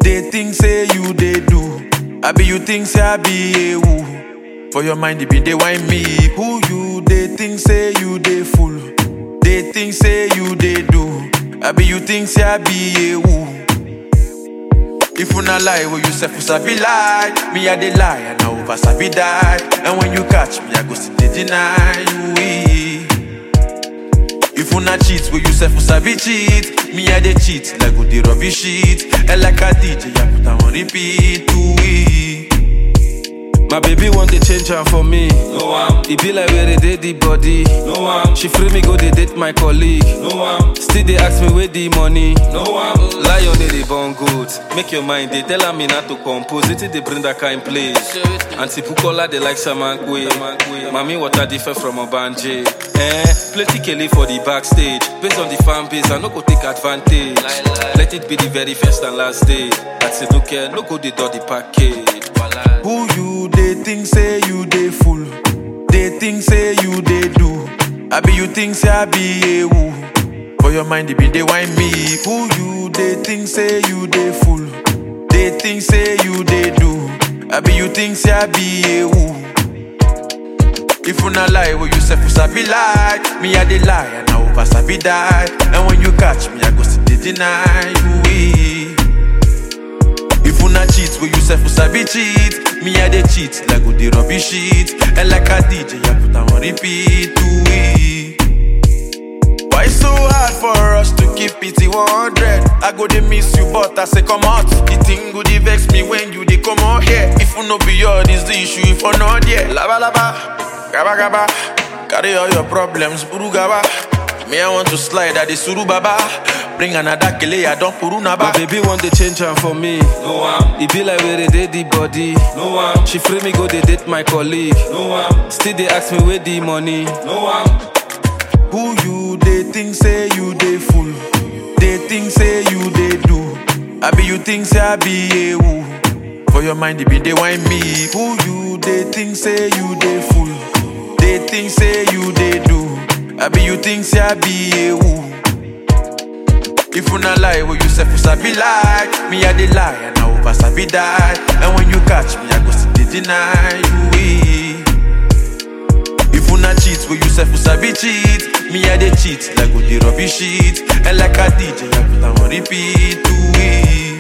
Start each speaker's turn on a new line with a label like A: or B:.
A: They think say you they do. I be you think say I be a woo. For your mind, they be they whine me. Who you? They think say you they fool. They think say you they do. I be you think say I be a woo. If you not lie, well you say for sabi lie. Me I dey lie and I over sabi die. And when you catch me, I go sit dey deny you. If you not cheat, well you say for sabi cheat. Me I dey cheat like go dey rubbish shit. And like a DJ, I put am on repeat to we.
B: My baby want to change her for me.
C: No one.
B: It be like where they did the body.
C: No one.
B: She free me go they date my colleague.
C: No one.
B: Still they ask me where the money.
C: No one.
B: Lion they born good. Make your mind they tell her me not to compose. It they bring that kind play. Auntie Pukola they like Samankwe. Mami water differ from a banje. Plenty Kelly for the backstage. Based on the fan base, I no go take advantage. Let it be the very first and last day. I say no care, no go they do the package.
A: Who you? They think say you they fool. They think say you they do. I be you think say I be a woo. For your mind, they be they whine me. Who you? They think say you they fool. They think say you they do. I be you think say I be a woo. If you not lie, well you say for sabi lie. Me I dey lie and I over sabi die. And when you catch me, I go sit dey deny you. If you not cheat, well you say for sabi cheat. Me I dey cheat like go dey rubbish shit. And like a DJ, I put am on repeat to we. Why so hard for us to keep it 100? I go dey miss you, but I say come out. The thing go dey vex me when you dey come out here. If you no be your, this the issue. If you not there, laba laba, gaba gaba, carry all your problems, buru gaba. Me I want to slide at the suru baba. Bring another kele, I don't puru naba.
B: My baby want to change her for me.
C: No one.
B: It be like where they did the body.
C: No one.
B: She free me go they date my colleague.
C: No one.
B: Still they ask me where the money.
C: No one.
A: Who you? They think say you they fool. They think say you they do. I be you think say I be a woo. For your mind, they be they whine me. Who you? They think say you they fool. They think say you they do. I be you think say I be a woo. If you not lie, well you say for sabi lie. Me I dey lie and I over sabi die. And when you catch me, I go sit dey deny you. If you not cheat, well you say for sabi cheat. Me I dey cheat like go dey rubbish shit. And like a DJ, I put am on repeat to we.